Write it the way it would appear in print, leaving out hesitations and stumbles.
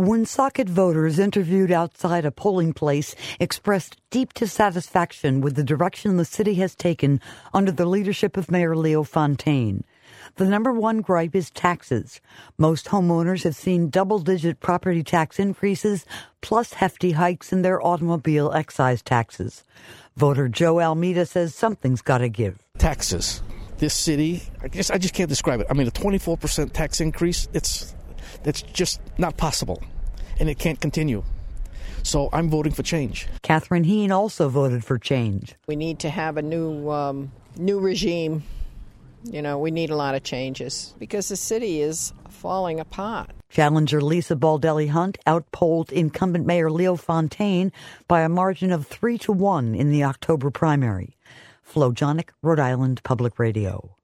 Woonsocket voters interviewed outside a polling place expressed deep dissatisfaction with the direction the city has taken under the leadership of Mayor Leo Fontaine. The number one gripe is taxes. Most homeowners have seen double-digit property tax increases, plus hefty hikes in their automobile excise taxes. Voter Joe Almeida says something's got to give. Taxes. This city, I just can't describe it. I mean, a 24% tax increase, that's just not possible, and it can't continue. So I'm voting for change. Catherine Heen also voted for change. We need to have a new regime. You know, we need a lot of changes because the city is falling apart. Challenger Lisa Baldelli Hunt outpolled incumbent Mayor Leo Fontaine by a margin of 3-1 in the October primary. Flo Jonick, Rhode Island Public Radio.